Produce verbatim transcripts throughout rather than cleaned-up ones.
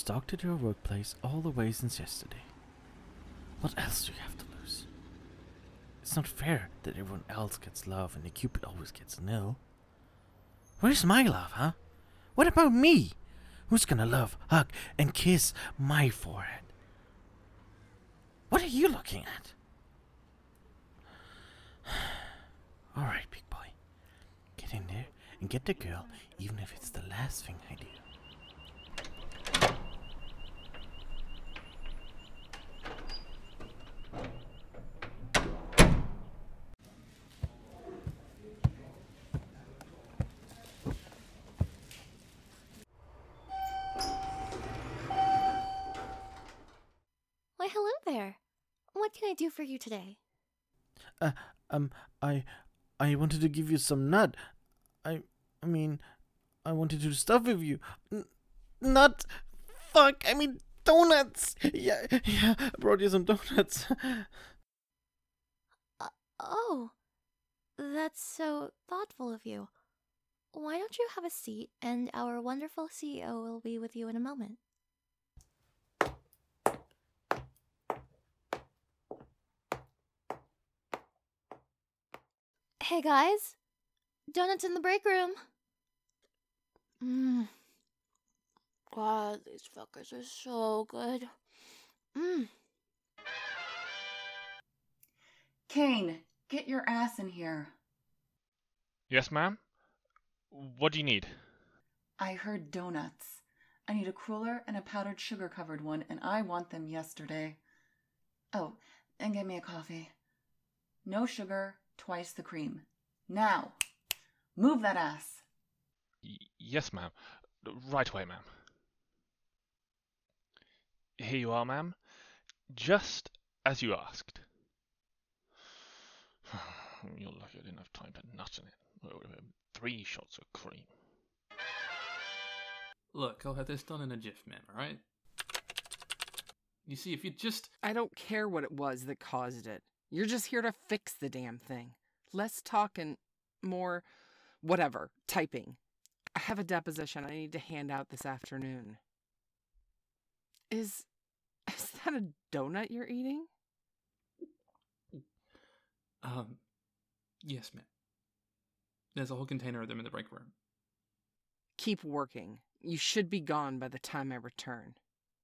stalked at your workplace all the way since yesterday. What else do you have to lose? It's not fair that everyone else gets love and the Cupid always gets nil. Where's my love, huh? What about me? Who's gonna love, hug, and kiss my forehead? What are you looking at? Alright, big boy. Get in there and get the girl, even if it's the last thing I do. Why, hello there. What can I do for you today? Uh, um, I, I wanted to give you some nut. I, I mean, I wanted to stuff with you. N- nut? Fuck, I mean donuts. Yeah, yeah, I brought you some donuts. Uh, oh, that's so thoughtful of you. Why don't you have a seat, and our wonderful C E O will be with you in a moment. Hey guys, donuts in the break room. Mmm. God, these fuckers are so good. Mmm. Kane, get your ass in here. Yes, ma'am? What do you need? I heard donuts. I need a cruller and a powdered sugar covered one, and I want them yesterday. Oh, and get me a coffee. No sugar, twice the cream. Now, move that ass. Y- yes, ma'am. Right away, ma'am. Here you are, ma'am. Just as you asked. You're lucky I didn't have time to nut in it. Three shots of cream. Look, I'll have this done in a jiff, ma'am, alright? You see, if you just... I don't care what it was that caused it. You're just here to fix the damn thing. Less talk and more, whatever, typing. I have a deposition I need to hand out this afternoon. Is, is that a donut you're eating? Um, yes, ma'am. There's a whole container of them in the break room. Keep working. You should be gone by the time I return.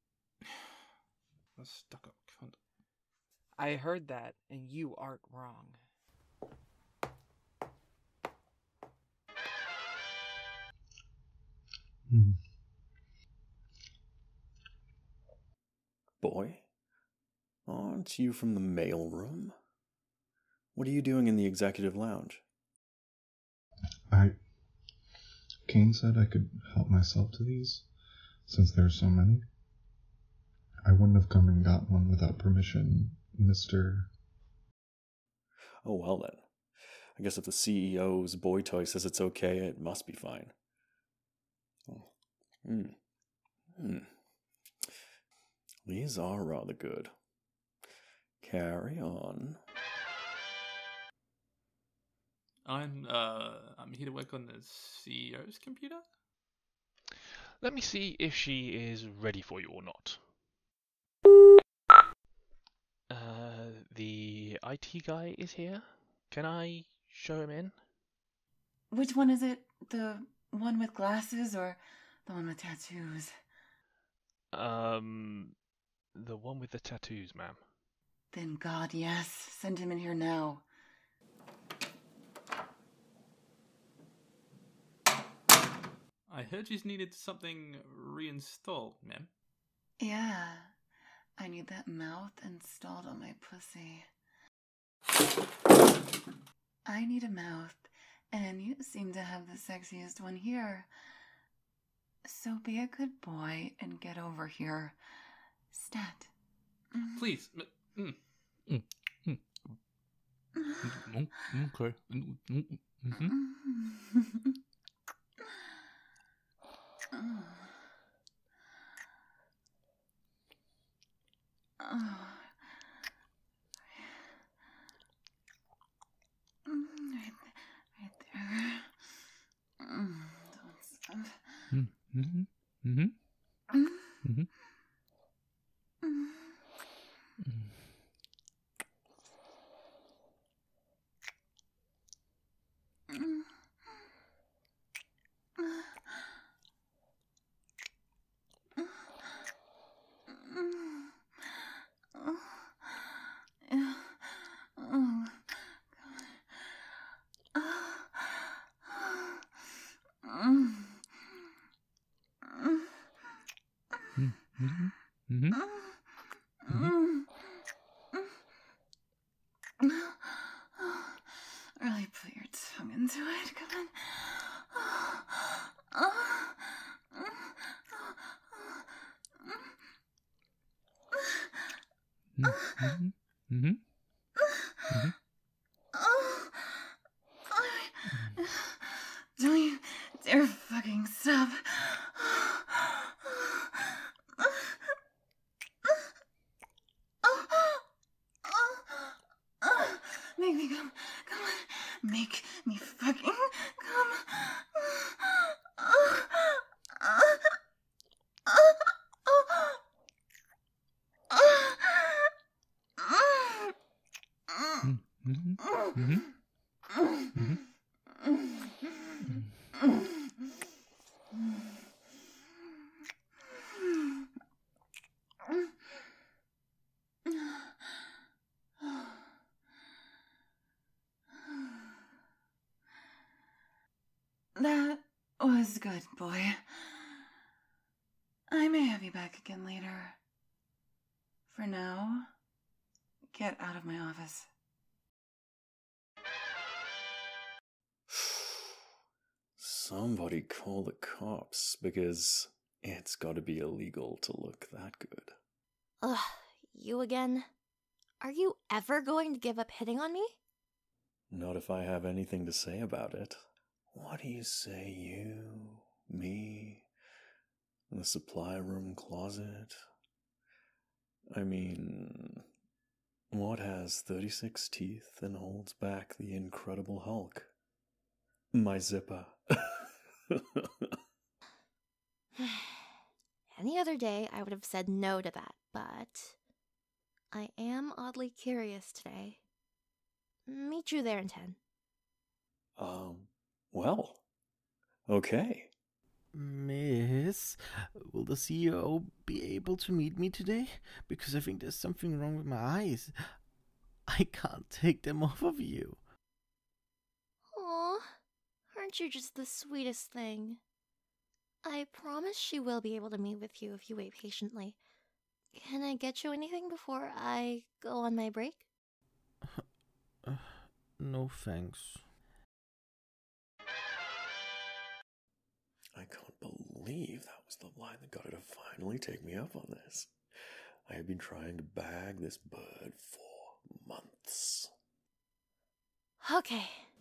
A stuck-up cunt. I heard that, and you aren't wrong. Hmm. Boy, aren't you from the mail room? What are you doing in the executive lounge? I... Kane said I could help myself to these, since there are so many. I wouldn't have come and got one without permission, Mister Oh, well then. I guess if the C E O's boy toy says it's okay, it must be fine. Hmm. Hmm. These are rather good. Carry on. I'm, uh, I'm here to work on the C E O's computer? Let me see if she is ready for you or not. Uh, the I T guy is here. Can I show him in? Which one is it? The one with glasses or the one with tattoos? Um, the one with the tattoos, ma'am. Then God, yes. Send him in here now. I heard you needed something reinstalled, ma'am. Yeah. I need that mouth installed on my pussy. I need a mouth, and you seem to have the sexiest one here. So be a good boy and get over here. Stat. Please. Mm. Mm. Mm. Mm. Okay. Mm-hmm. Oh. Oh. Right, right there. Mm, don't stop. Mm-hmm. Mm-hmm. Mm-hmm. Really put your tongue into it. Come on. Mm-hmm. Mm-hmm. Mm-hmm. Don't you dare fucking stop. Make me come. Come on. Make me fucking come. Mm-hmm. Mm-hmm. Mm-hmm. That was good, boy. I may have you back again later. For now, get out of my office. Somebody call the cops, because it's gotta be illegal to look that good. Ugh, you again? Are you ever going to give up hitting on me? Not if I have anything to say about it. What do you say, you, me, the supply room closet? I mean, what has thirty-six teeth and holds back the Incredible Hulk? My zipper. Any other day, I would have said no to that, but I am oddly curious today. Meet you there in ten. Um, well, okay. Miss, will the C E O be able to meet me today? Because I think there's something wrong with my eyes. I can't take them off of you. Aw, aren't you just the sweetest thing? I promise she will be able to meet with you if you wait patiently. Can I get you anything before I go on my break? Uh, no thanks. I can't believe that was the line that got her to finally take me up on this. I have been trying to bag this bird for months. Okay.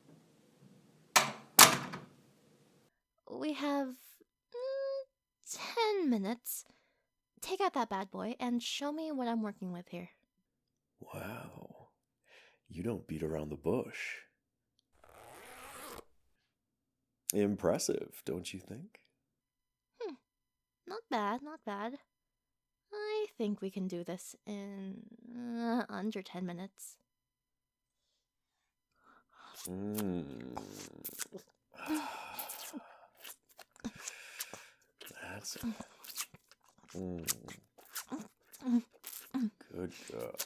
We have mm, ten minutes. Take out that bad boy and show me what I'm working with here. Wow. You don't beat around the bush. Impressive, don't you think? Hmm. Not bad, not bad. I think we can do this in uh, under ten minutes. Mm. That's it. Mm. Good girl.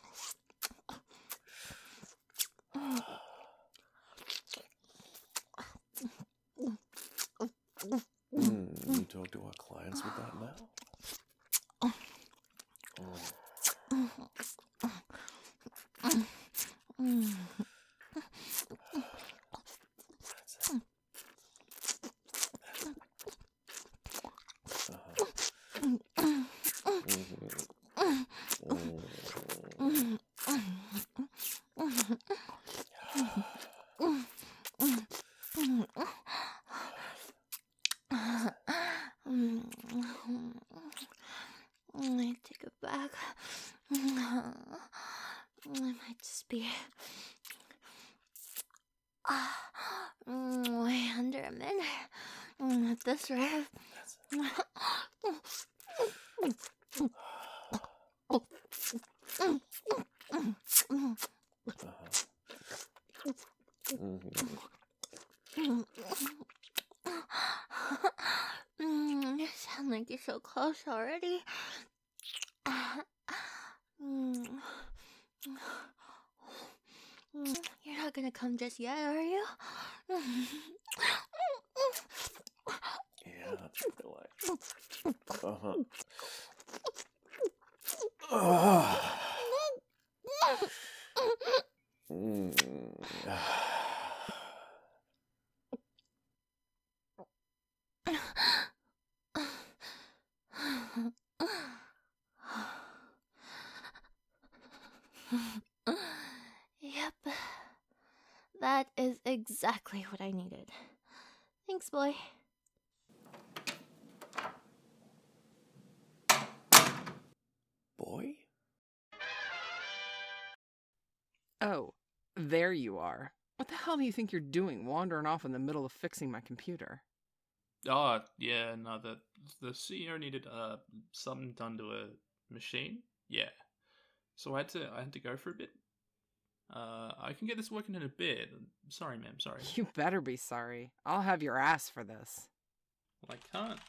Mm, you talk to our clients with that now? Oh. That's it. I take it back. I might just be way under a minute at this rate. You sound like you're so close already. You're not gonna come just yet, are you? Yeah, that's what I like. Uh-huh. Oh. Mm. Yep. That is exactly what I needed. Thanks, boy. Boy? Oh, there you are. What the hell do you think you're doing wandering off in the middle of fixing my computer? Oh, yeah, no, the the C E O needed uh something done to a machine. Yeah. So I had to I had to go for a bit. Uh I can get this working in a bit. Sorry, ma'am, sorry. You better be sorry. I'll have your ass for this. Well, I can't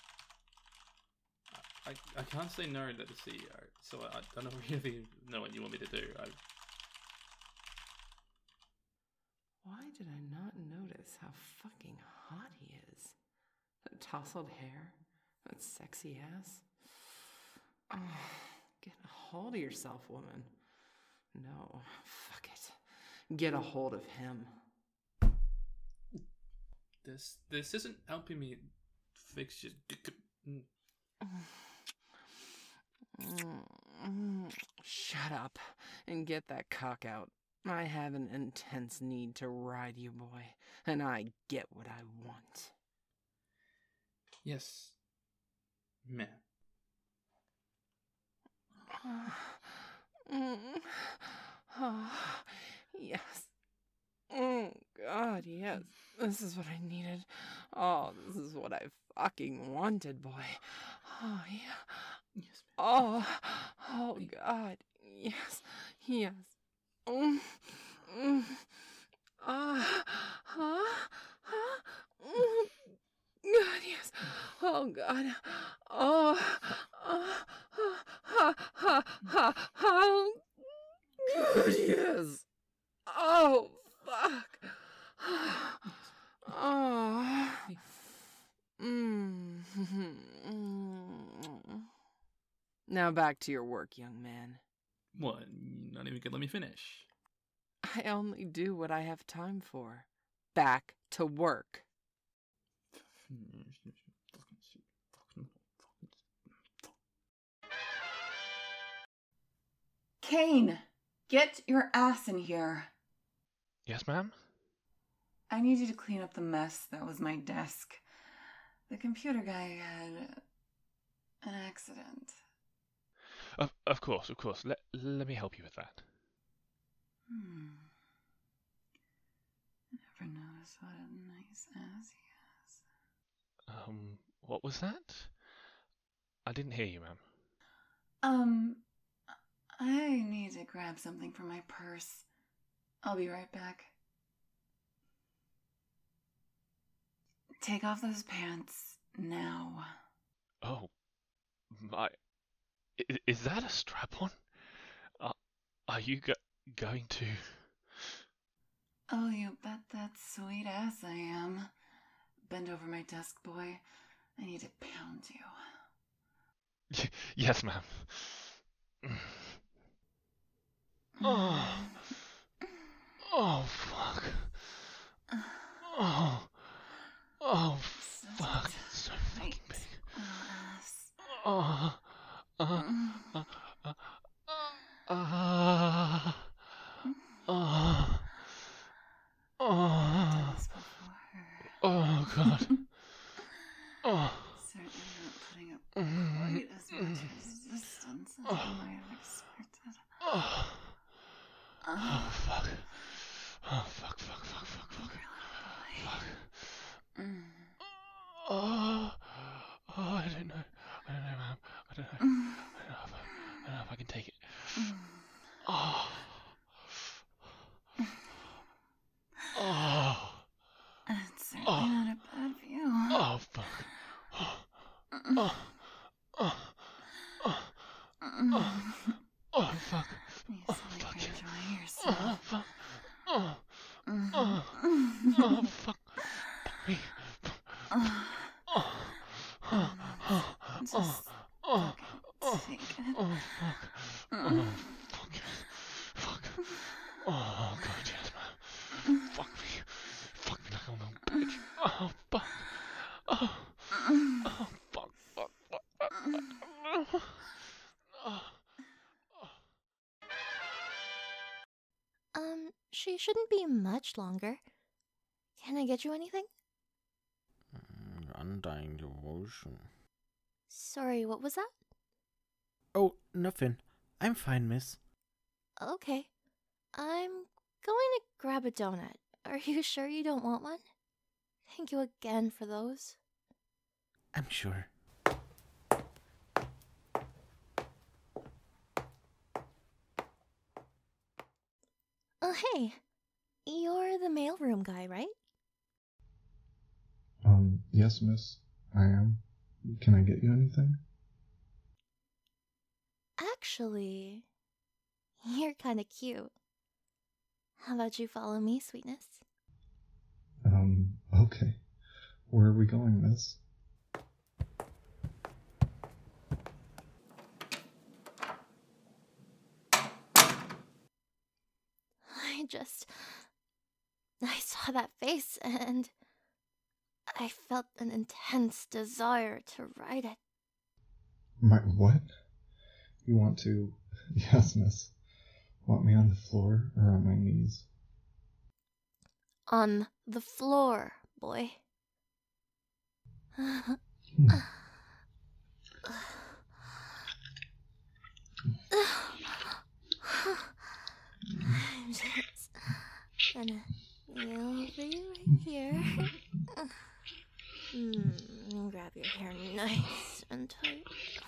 I, I can't say no to the C E O, so I, I don't know really know what you want me to do. I Why did I not notice how fucking hot he is? That tousled hair, that sexy ass. Oh, get a hold of yourself, woman. No, fuck it. Get a hold of him. this this isn't helping me fix your Shut up and get that cock out. I have an intense need to ride you, boy, and I get what I want. Yes, ma'am. Mm. Oh, yes. Oh, God, yes. This is what I needed. Oh, this is what I fucking wanted, boy. Oh, yeah. Yes, Oh, oh, God. Yes, yes. Mm, mm. Ah, huh, huh, mm. God, yes. Oh, God. Oh, oh, ha, ha, ha, ha. God, yes. Oh, fuck. Oh. Mm. Now back to your work, young man. What? You're not even gonna let me finish. I only do what I have time for. Back to work. Kane, get your ass in here. Yes, ma'am? I need you to clean up the mess that was my desk. The computer guy had an accident. Of, of course, of course. Let, let me help you with that. Hmm. I never noticed what a nice ass he has. Um, what was that? I didn't hear you, ma'am. Um, I need to grab something from my purse. I'll be right back. Take off those pants now. Oh, my... Is, is that a strap-on? Uh, are you go going to... Oh, you bet that sweet ass I am. Bend over my desk, boy. I need to pound you. Yes, ma'am. Oh. Oh, fuck. Oh. Oh, fuck. It's so fucking big. Oh. Uh. Uh. Uh. Uh. Uh. Uh. Oh. Oh, God. Oh. Certainly not putting up quite as much resistance as I might have expected. Oh. Oh, fuck. Oh, fuck, fuck, fuck, fuck, fuck. Fuck. Oh. Oh, I don't know. I don't know, ma'am. I don't know. I don't know if I, I don't know if I can take it. Oh. Oh. It's certainly Oh. not a bad view. Oh, fuck. Oh. Oh. Oh. Oh. Oh. Oh, fuck. You Oh, sound like fuck. you're enjoying Oh, yourself. fuck. Oh. Oh. Oh, fuck. Fuck me. Oh. Oh. Oh. Just Oh. Oh. fucking take it. Oh, fuck. Oh, fuck. Fuck. Oh, God, yes, man. Fuck me. Fuck me like I'm a little bitch. Oh, fuck. Oh, oh, fuck, fuck, fuck, fuck, fuck. Oh, oh. Um, she shouldn't be much longer. Can I get you anything? Mm, undying devotion. Sorry, what was that? Oh, nothing. I'm fine, miss. Okay. I'm going to grab a donut. Are you sure you don't want one? Thank you again for those. I'm sure. Oh, hey. You're the mailroom guy, right? Um, yes, miss. I am. Can I get you anything? Actually, you're kinda cute. How about you follow me, sweetness? Um, okay. Where are we going, miss? I just... I saw that face and... I felt an intense desire to write it. My what? You want to... Yes, miss. Want me on the floor or on my knees? On the floor, boy. Hmm. I'm just gonna kneel over you right here. Mm, grab your hair nice and tight.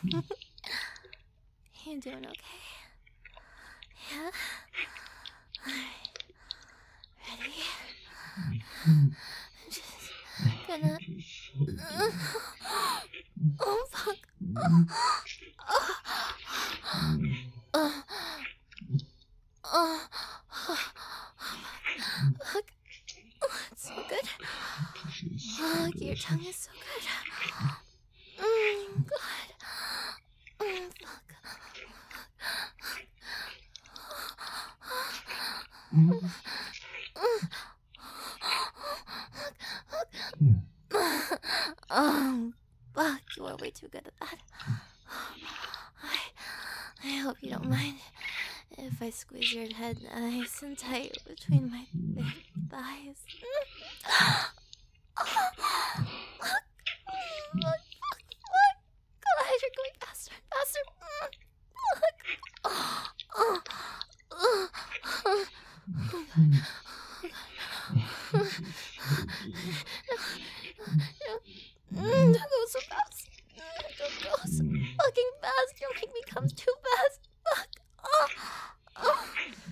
You doing okay? Yeah? Ready? I'm just gonna... Oh, fuck. Oh, oh, fuck. Oh, it's so good. Oh, your tongue is so good. Mm, God. Mm, fuck. Oh, fuck, you are way too good at that. I, I hope you don't mind if I squeeze your head nice and tight between my thick thighs. Fuck, fuck, fuck, fuck. God, you're going faster and faster. Fuck. Oh, oh, oh, oh, God. Mm, don't go so fast. Mm, don't go so fucking fast. You'll make me come too fast. Fuck. Oh. Oh.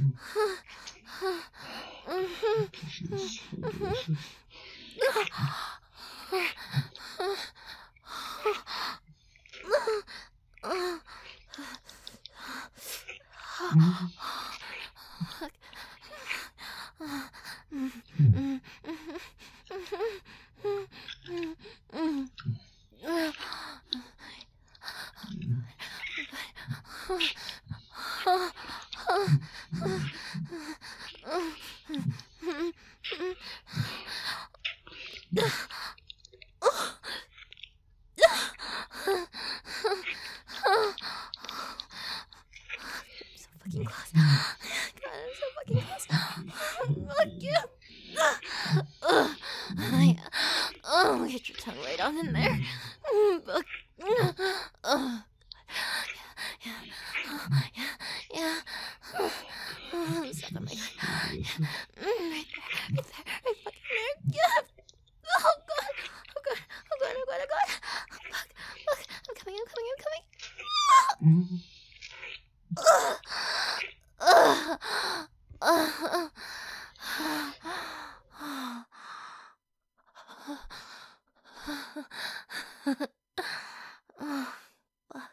Fucking close. God, I'm so fucking close. Fuck you. Oh, yeah. Oh, get your tongue right on in there. Fuck. Oh, yeah, yeah, yeah, yeah. Oh, suck on my gut. Right there, right there, right fucking there. Yeah. Oh God, oh God, oh God, oh God, oh God. Fuck, fuck. I'm coming, I'm coming, I'm coming. Ugh. Ugh. Ugh. Oh, fuck.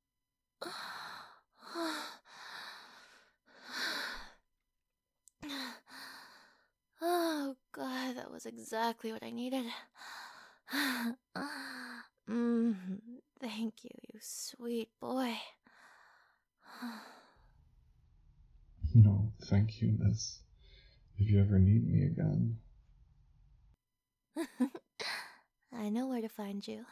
Oh, God, that was exactly what I needed. Mm, thank you, you sweet boy. No, thank you, miss. If you ever need me again. I know where to find you.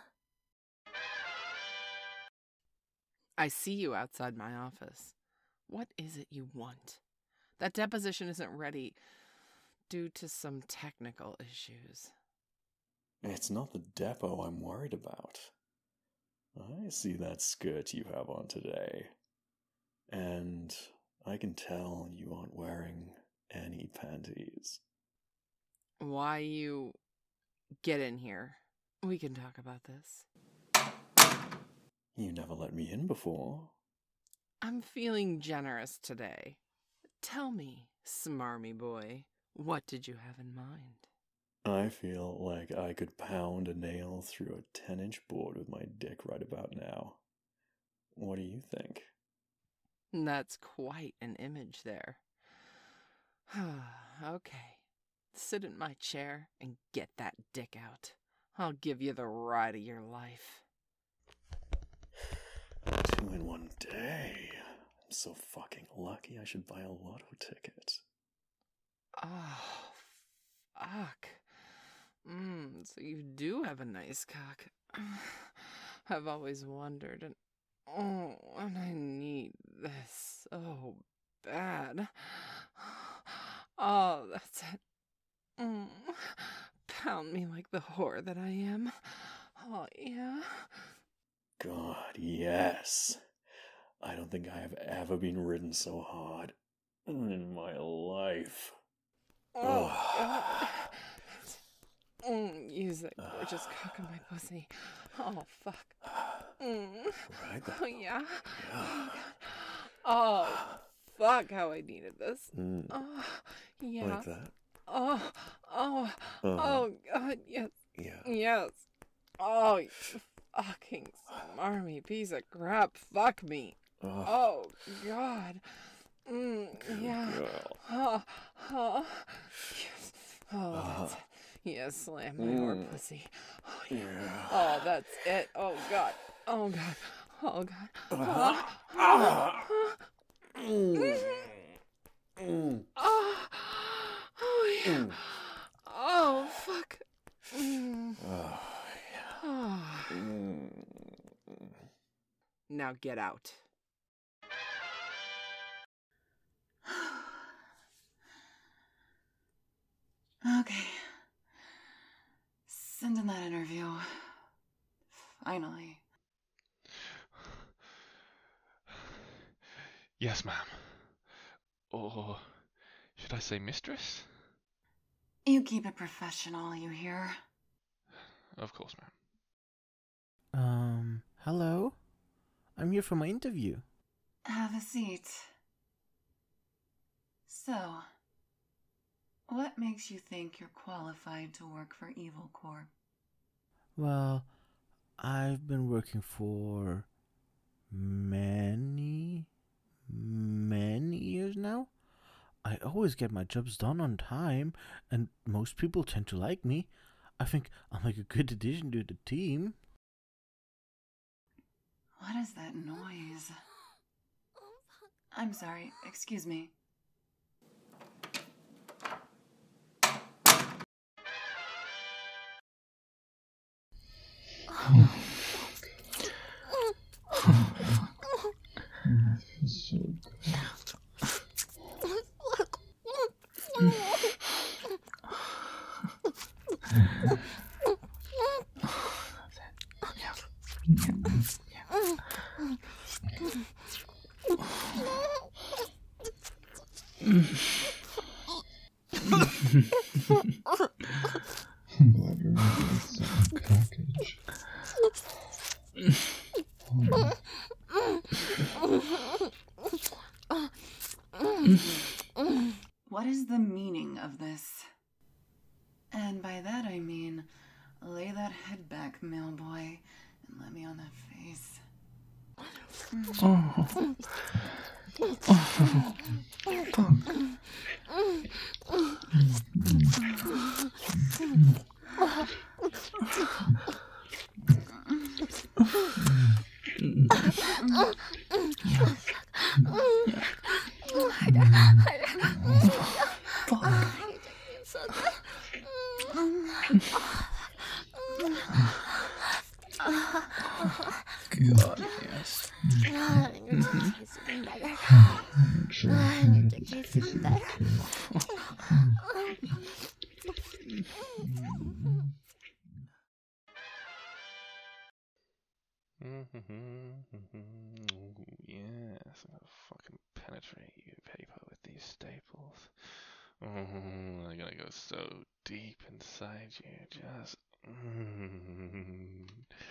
I see you outside my office. What is it you want? That deposition isn't ready due to some technical issues. It's not the depot I'm worried about. I see that skirt you have on today. And I can tell you aren't wearing any panties. Why you... Get in here. We can talk about this. You never let me in before. I'm feeling generous today. Tell me, smarmy boy, what did you have in mind? I feel like I could pound a nail through a ten-inch board with my dick right about now. What do you think? That's quite an image there. Okay. Sit in my chair and get that dick out. I'll give you the ride of your life. Two in one day. I'm so fucking lucky I should buy a lotto ticket. Oh, fuck. Mmm, so you do have a nice cock. I've always wondered, and oh, and I need this so bad. Oh, that's it. Mm. Pound me like the whore that I am. Oh, yeah. God, yes. I don't think I have ever been ridden so hard in my life. Oh, God. Mm, use that gorgeous cock in my pussy. Oh, fuck. Mm. Right there. Oh, yeah. Yeah. Oh, fuck, how I needed this. Mm. Oh, yeah. Like that? Oh, oh, Uh-huh. oh, God, yes. Yeah. Yes. Oh, you fucking smarmy piece of crap. Fuck me. Oh, Oh, God. Mm, good yeah. girl. Oh, oh, yes. Oh, that's Uh, it. Yes, slam my whore mm. pussy. Oh, yeah. Yeah. Oh, that's it. Oh, God. Oh, God. Oh, God. Uh-huh. Oh, Ah. oh, Mm. Mm. oh, oh, yeah. Mm. Oh, fuck. Mm. Oh, yeah. Oh. Mm. Now get out. Okay. Send in that interview. Finally. Yes, ma'am. Or should I say mistress? You keep it professional, you hear? Of course, ma'am. Um, hello? I'm here for my interview. Have a seat. So, what makes you think you're qualified to work for Evil Corp? Well, I've been working for many, many years now. I always get my jobs done on time, and most people tend to like me. I think I'm like a good addition to the team. What is that noise? I'm sorry, excuse me. That feels so good. I'm glad you're making a second package. Oh. What is the meaning of this? And by that I mean, lay that head back, mail boy, and let me on that face. Oh. So good. Good. Yes. Ah, your dick tastes even better. Sure. Ah, your dick tastes even better. Ooh, yes, I'm gonna fucking penetrate you, paper, with these staples. Mm, they're gonna go so deep inside you, just. Mm.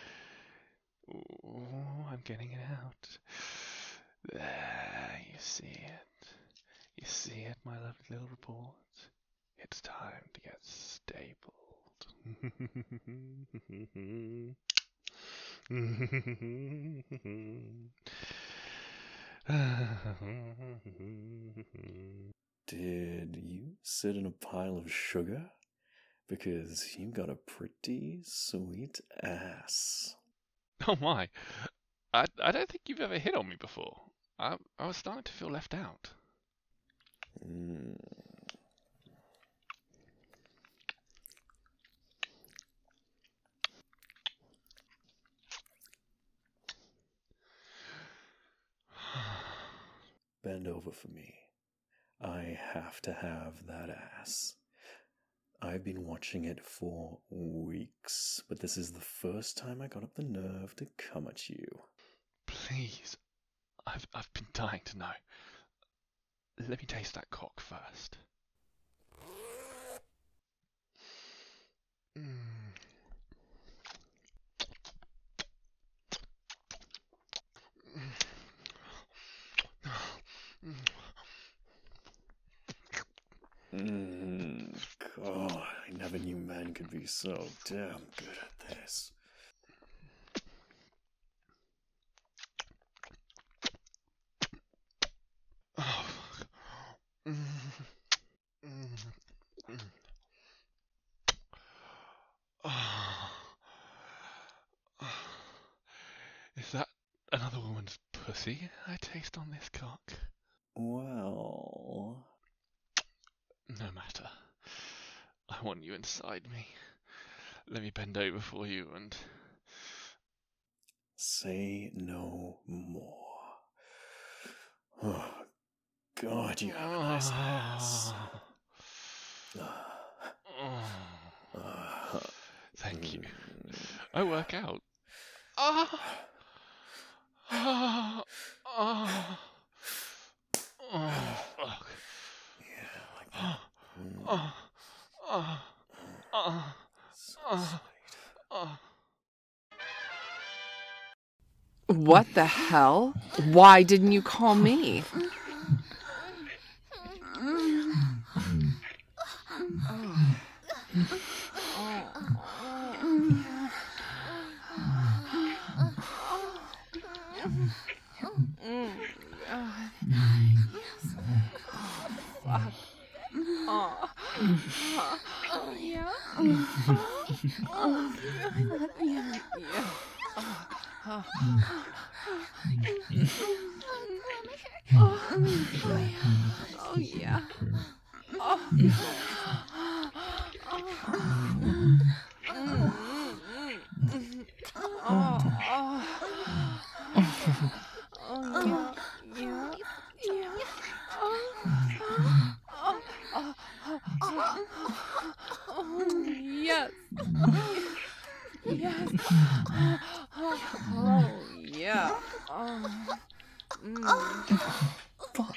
Ooh, I'm getting it out. There, you see it. You see it, my lovely little report. It's time to get stapled. Did you sit in a pile of sugar? Because you got a pretty sweet ass. Oh my, I, I don't think you've ever hit on me before. I, I was starting to feel left out. Mm. Bend over for me. I have to have that ass. I've been watching it for weeks, but this is the first time I got up the nerve to come at you. Please, I've I've been dying to know. Let me taste that cock first. Mm. Mm, God, I never knew men could be so damn good at this. Oh, fuck. Mm. Mm. Mm. Oh. Is that another woman's pussy I taste on this cock? Well... No matter. I want you inside me. Let me bend over for you and... Say no more. Oh, God, you have a nice ass. Thank you. I work out. Ah! Ah! Ah! Oh, fuck. Yeah, like that. Mm. Ah! Ah! Ah! So Ah! sweet. Ah! What the hell? Why didn't you call me? Oh yeah. Yes. Yes. Oh yeah. Oh. Mm. Fuck.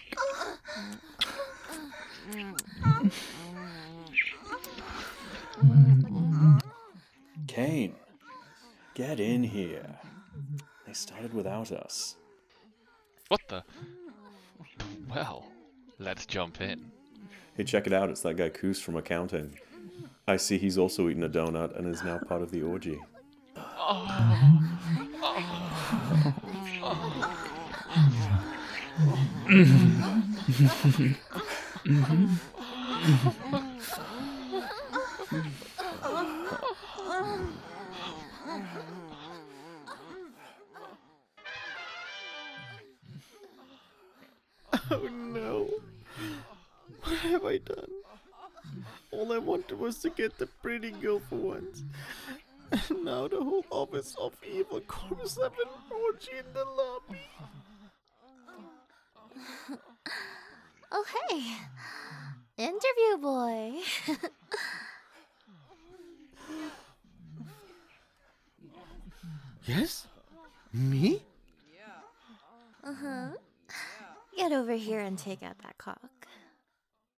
Kane, get in here. They started without us. What the? Well, let's jump in. Hey, check it out. It's that guy Koos from accounting. I see he's also eaten a donut and is now part of the orgy. Oh. Oh. Oh no. have I done? All I wanted was to get the pretty girl for once. And now the whole office of evil corpse have an orgy in the lobby. Oh, hey. Interview boy. Yes? Me? Uh-huh. Get over here and take out that cock.